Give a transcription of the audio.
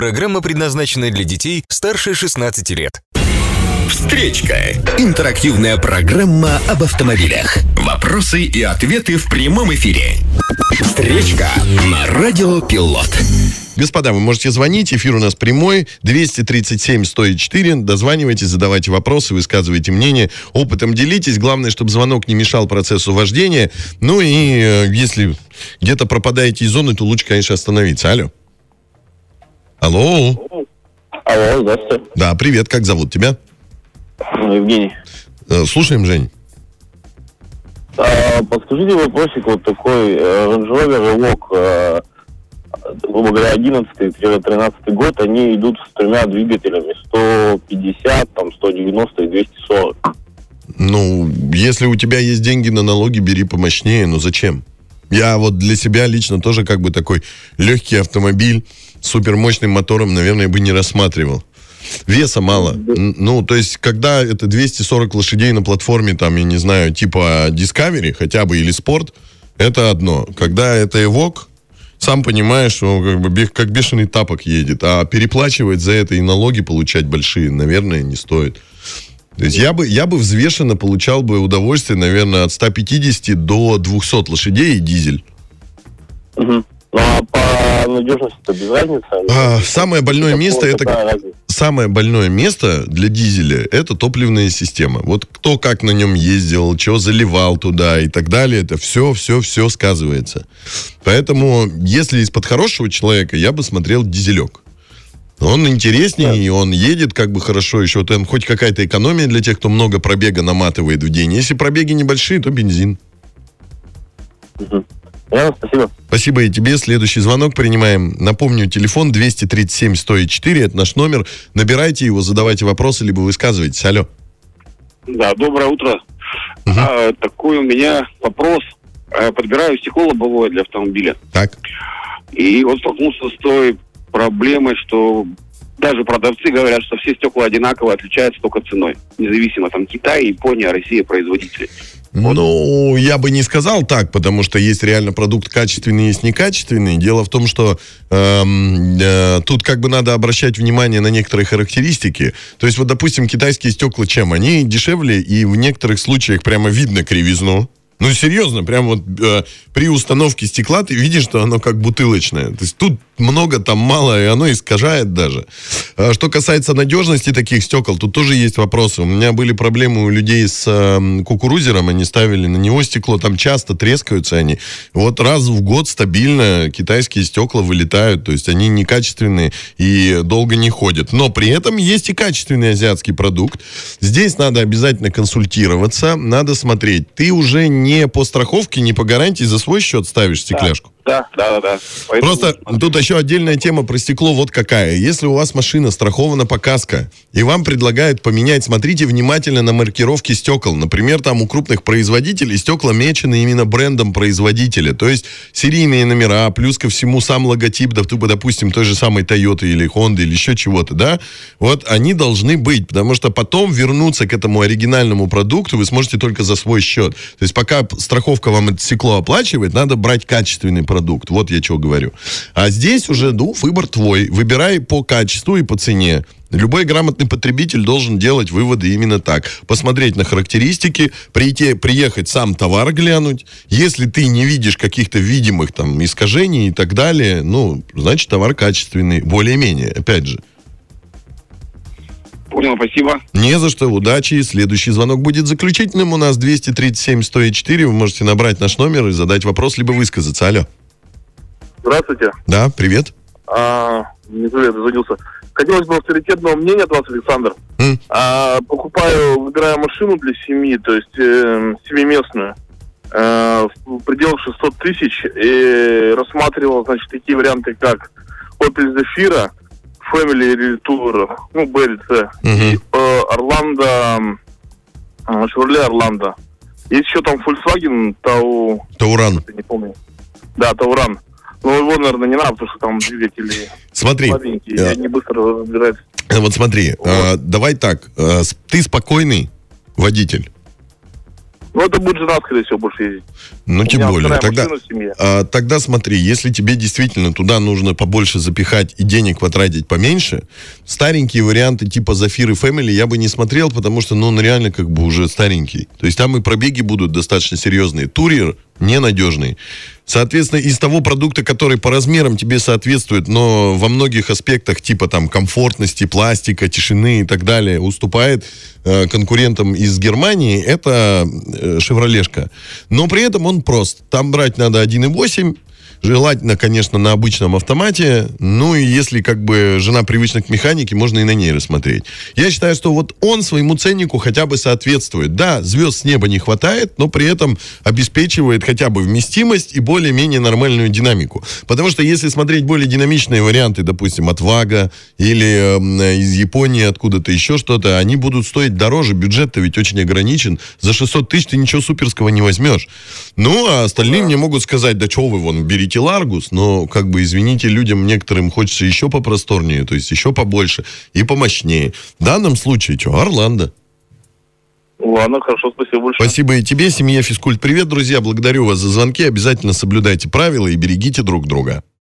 Программа предназначена для детей старше 16 лет. Встречка. Интерактивная программа об автомобилях. Вопросы и ответы в прямом эфире. Встречка на Радио Пилот. Господа, вы можете звонить, эфир у нас прямой, 237-104, дозванивайтесь, задавайте вопросы, высказывайте мнение, опытом делитесь, главное, чтобы звонок не мешал процессу вождения, ну и если где-то пропадаете из зоны, то лучше, конечно, остановиться. Алло. Алло. Алло, здравствуйте. Да, привет, как зовут тебя? Евгений. Слушаем, Жень. Подскажите вопросик вот такой. Range Rover Evoque, грубо говоря, 11-13 год, они идут с тремя двигателями 150, там 190 и 240. Ну, если у тебя есть деньги на налоги, бери помощнее, но зачем? Я вот для себя лично тоже как бы такой легкий автомобиль с супермощным мотором, наверное, бы не рассматривал. Веса мало. Ну, то есть, когда это 240 лошадей на платформе, там, я не знаю, типа Discovery хотя бы, или Sport, это одно. Когда это Evoque, сам понимаешь, что он как бы как бешеный тапок едет. А переплачивать за это и налоги получать большие, наверное, не стоит. То есть я бы взвешенно получал бы удовольствие, наверное, от 150 до 200 лошадей и дизель. Угу. Ну, а по надежности-то без разницы? Самое больное место для дизеля – это топливная система. Вот кто как на нем ездил, что заливал туда и так далее, это все сказывается. Поэтому, если из-под хорошего человека, я бы смотрел дизелек. Он интереснее, и он едет как бы хорошо, еще там хоть какая-то экономия для тех, кто много пробега наматывает в день. Если пробеги небольшие, то бензин. Угу. Спасибо. Спасибо и тебе. Следующий звонок принимаем. Напомню, телефон 237-104, это наш номер. Набирайте его, задавайте вопросы, либо высказывайтесь. Алло. Да, доброе утро. Такой у меня вопрос. Подбираю стекло лобовое для автомобиля. Так. И вот столкнулся с той проблемой, что даже продавцы говорят, что все стекла одинаково, отличаются только ценой. Независимо, там, Китай, Япония, Россия, производители. Ну, я бы не сказал так, потому что есть реально продукт качественный, есть некачественный. Дело в том, что тут как бы надо обращать внимание на некоторые характеристики. То есть, вот, допустим, китайские стекла чем? Они дешевле, и в некоторых случаях прямо видно кривизну. Ну, серьезно, прям вот при установке стекла ты видишь, что оно как бутылочное. То есть тут много, там мало, и оно искажает даже. Что касается надежности таких стекол, тут тоже есть вопросы. У меня были проблемы у людей с кукурузером, они ставили на него стекло, там часто трескаются они. Вот раз в год стабильно китайские стекла вылетают, то есть они некачественные и долго не ходят. Но при этом есть и качественный азиатский продукт. Здесь надо обязательно консультироваться, надо смотреть. Ты уже не по страховке, не по гарантии за свой счет ставишь стекляшку? Да. Поэтому... Просто тут еще отдельная тема про стекло вот какая. Если у вас машина страхована по каско, и вам предлагают поменять, смотрите внимательно на маркировки стекол. Например, там у крупных производителей стекла мечены именно брендом производителя. То есть серийные номера, плюс ко всему сам логотип, допустим, той же самой Toyota или Honda или еще чего-то, да? Вот они должны быть, потому что потом вернуться к этому оригинальному продукту вы сможете только за свой счет. То есть пока страховка вам это стекло оплачивает, надо брать качественный продукт. Вот я что говорю. А здесь уже, выбор твой. Выбирай по качеству и по цене. Любой грамотный потребитель должен делать выводы именно так. Посмотреть на характеристики, приехать сам товар глянуть. Если ты не видишь каких-то видимых там искажений и так далее, значит, товар качественный. Более-менее, опять же. Понял, спасибо. Не за что, удачи. Следующий звонок будет заключительным. У нас 237-104. Вы можете набрать наш номер и задать вопрос, либо высказаться. Алло. Здравствуйте. Да, привет. Не знаю, я дозвонился. Хотелось бы авторитетного мнения от вас, Александр. Выбираю машину для семьи, то есть семиместную, в пределах 600 тысяч, и рассматривал, значит, такие варианты, как Opel Zafira, Family Tour, BRC, и Орландо, Chevrolet Орландо. Есть еще там Volkswagen Тауран. Не помню. Да, Тауран. Но его, наверное, не надо, потому что там двигатели слабенькие, и они быстро разбираются. Вот смотри, давай так. Ты спокойный водитель? Ну, это будет жена, скорее всего, больше ездить. Ну, тем У меня более. вторая Тогда, машина в семье. тогда смотри, если тебе действительно туда нужно побольше запихать и денег потратить поменьше, старенькие варианты типа Zafira Family я бы не смотрел, потому что, ну, он реально как бы уже старенький. То есть там и пробеги будут достаточно серьезные. Турьер ненадежный. Соответственно, из того продукта, который по размерам тебе соответствует, но во многих аспектах, типа там комфортности, пластика, тишины и так далее, уступает конкурентам из Германии, это «Шевролешка». Но при этом он прост. Там брать надо 1.8, желательно, конечно, на обычном автомате. Ну, и если, как бы, жена привычна к механике, можно и на ней рассмотреть. Я считаю, что вот он своему ценнику хотя бы соответствует. Да, звезд с неба не хватает, но при этом обеспечивает хотя бы вместимость и более-менее нормальную динамику. Потому что если смотреть более динамичные варианты, допустим, от Вага или из Японии откуда-то еще что-то, они будут стоить дороже. Бюджет-то ведь очень ограничен. За 600 тысяч ты ничего суперского не возьмешь. Ну, а остальные мне могут сказать, да что вы, вон, берите Ларгус, но, как бы, извините, людям некоторым хочется еще попросторнее, то есть еще побольше и помощнее. В данном случае, что, Орландо. Ладно, хорошо, спасибо большое. Спасибо и тебе, семье Физкульт. Привет, друзья, благодарю вас за звонки. Обязательно соблюдайте правила и берегите друг друга.